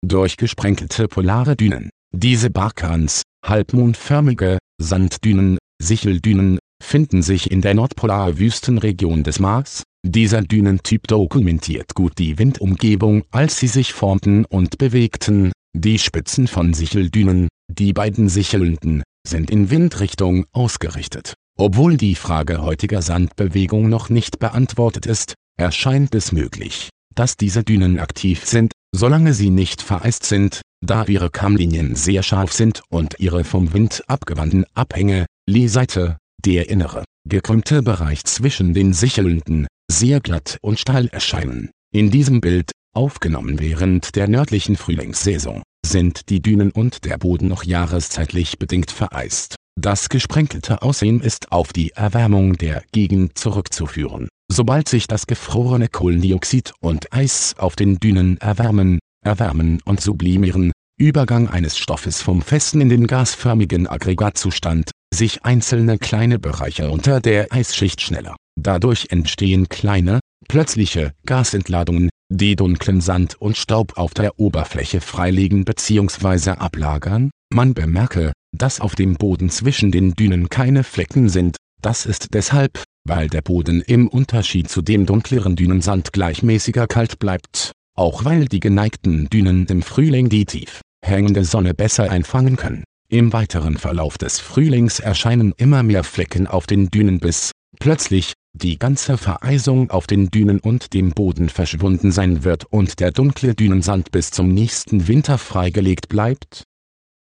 durch gesprenkelte polare Dünen. Diese Barkhans, halbmondförmige Sanddünen, Sicheldünen, finden sich in der Nordpolarwüstenregion des Mars. Dieser Dünentyp dokumentiert gut die Windumgebung, als sie sich formten und bewegten. Die Spitzen von Sicheldünen, die beiden Sichelnden, sind in Windrichtung ausgerichtet. Obwohl die Frage heutiger Sandbewegung noch nicht beantwortet ist, erscheint es möglich, dass diese Dünen aktiv sind, solange sie nicht vereist sind, da ihre Kammlinien sehr scharf sind und ihre vom Wind abgewandten Abhänge, Lee-Seite, der innere, gekrümmte Bereich zwischen den Sichelnden, sehr glatt und steil erscheinen. In diesem Bild, aufgenommen während der nördlichen Frühlingssaison, sind die Dünen und der Boden noch jahreszeitlich bedingt vereist. Das gesprenkelte Aussehen ist auf die Erwärmung der Gegend zurückzuführen. Sobald sich das gefrorene Kohlendioxid und Eis auf den Dünen erwärmen und sublimieren, Übergang eines Stoffes vom festen in den gasförmigen Aggregatzustand, sich einzelne kleine Bereiche unter der Eisschicht schneller. Dadurch entstehen kleine, plötzliche Gasentladungen, die dunklen Sand und Staub auf der Oberfläche freilegen bzw. ablagern. Man bemerke, dass auf dem Boden zwischen den Dünen keine Flecken sind. Das ist deshalb, weil der Boden im Unterschied zu dem dunkleren Dünensand gleichmäßiger kalt bleibt, auch weil die geneigten Dünen im Frühling die tief hängende Sonne besser einfangen können. Im weiteren Verlauf des Frühlings erscheinen immer mehr Flecken auf den Dünen, bis plötzlich die ganze Vereisung auf den Dünen und dem Boden verschwunden sein wird und der dunkle Dünensand bis zum nächsten Winter freigelegt bleibt.